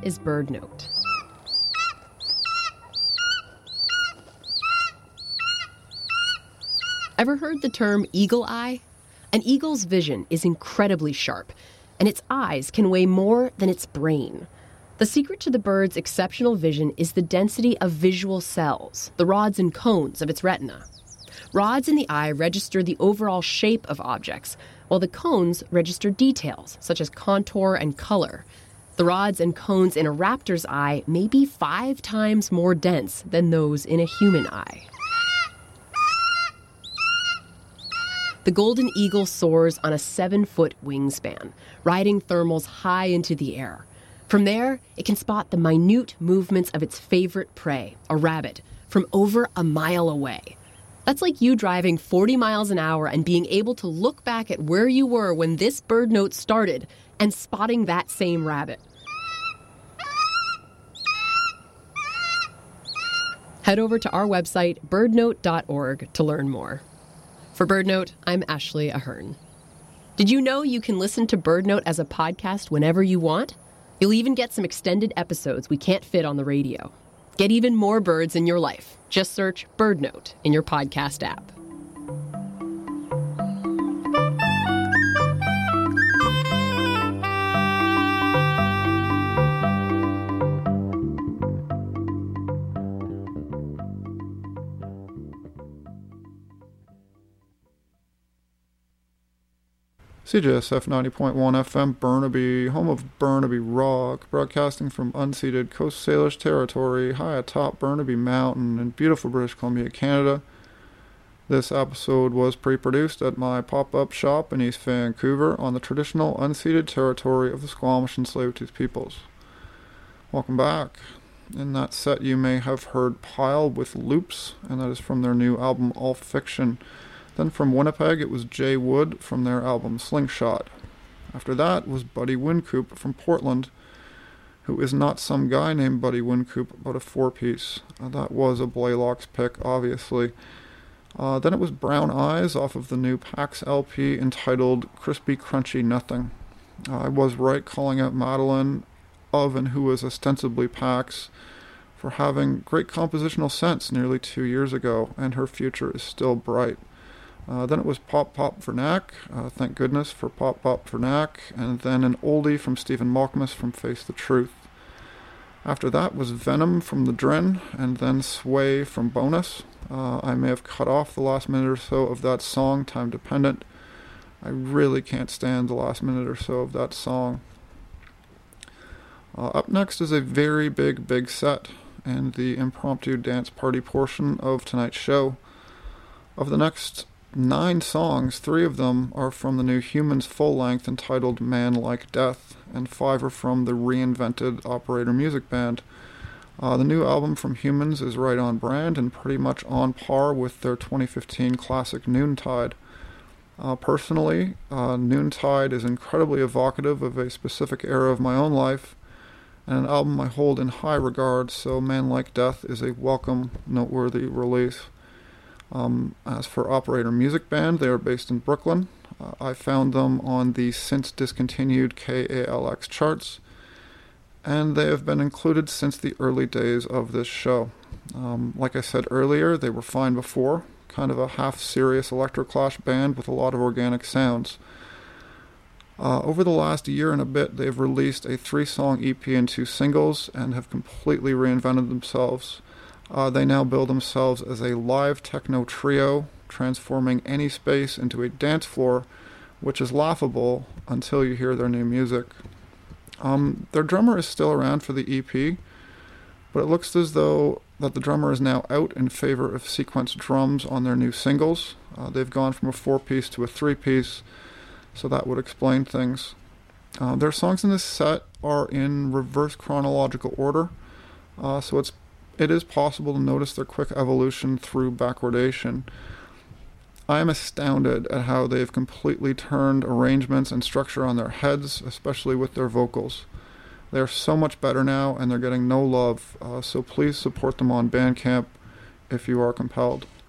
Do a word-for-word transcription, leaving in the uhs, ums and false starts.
is Bird Note. Ever heard the term eagle eye? An eagle's vision is incredibly sharp, and its eyes can weigh more than its brain. The secret to the bird's exceptional vision is the density of visual cells, the rods and cones of its retina. Rods in the eye register the overall shape of objects, while the cones register details, such as contour and color. The rods and cones in a raptor's eye may be five times more dense than those in a human eye. The golden eagle soars on a seven-foot wingspan, riding thermals high into the air. From there, it can spot the minute movements of its favorite prey, a rabbit, from over a mile away. That's like you driving forty miles an hour and being able to look back at where you were when this bird note started and spotting that same rabbit. Head over to our website, bird note dot org, to learn more. For Bird Note, I'm Ashley Ahern. Did you know you can listen to Bird Note as a podcast whenever you want? You'll even get some extended episodes we can't fit on the radio. Get even more birds in your life. Just search Bird Note in your podcast app. C J S F ninety point one F M Burnaby, home of Burnaby Rock, broadcasting from unceded Coast Salish territory high atop Burnaby Mountain in beautiful British Columbia, Canada. This episode was pre-produced at my pop-up shop in East Vancouver on the traditional unceded territory of the Squamish and Tsleil-Waututh peoples. Welcome back. In that set you may have heard Pile with Loops, and that is from their new album All Fiction. Then from Winnipeg, it was Jay Wood from their album Slingshot. After that was Buddy Wincoop from Portland, who is not some guy named Buddy Wincoop, but a four-piece. Uh, that was a Blaylock's pick, obviously. Uh, then it was Brown Eyes off of the new Pax L P entitled Crispy Crunchy Nothing. Uh, I was right calling out Madeline of and who was ostensibly Pax for having great compositional sense nearly two years ago, and her future is still bright. Uh, then it was Pop Pop Vernac, uh, thank goodness for Pop Pop Vernac, and then an oldie from Stephen Malkmus from Face the Truth. After that was Venom from The Drin, and then Sway from Bonus. Uh, I may have cut off the last minute or so of that song, time dependent. I really can't stand the last minute or so of that song. Uh, up next is a very big, big set, and the impromptu dance party portion of tonight's show. Of the next nine songs, three of them are from the new Humans full-length entitled Man Like Death, and five are from the reinvented Operator Music Band. Uh, the new album from Humans is right on brand and pretty much on par with their twenty fifteen classic Noontide. Uh, personally, uh, Noontide is incredibly evocative of a specific era of my own life, and an album I hold in high regard, so Man Like Death is a welcome, noteworthy release. Um, as for Operator Music Band, they are based in Brooklyn. Uh, I found them on the since discontinued K A L X charts, and they have been included since the early days of this show. Um, like I said earlier, they were fine before, kind of a half-serious electroclash band with a lot of organic sounds. Uh, over the last year and a bit, they've released a three-song E P and two singles and have completely reinvented themselves. Uh, they now bill themselves as a live techno trio, transforming any space into a dance floor, which is laughable until you hear their new music. Um, their drummer is still around for the E P, but it looks as though that the drummer is now out in favor of sequenced drums on their new singles. Uh, they've gone from a four-piece to a three-piece, so that would explain things. Uh, their songs in this set are in reverse chronological order, uh, so it's it is possible to notice their quick evolution through backwardation. I am astounded at how they've completely turned arrangements and structure on their heads, especially with their vocals. They're so much better now, and they're getting no love, uh, so please support them on Bandcamp if you are compelled.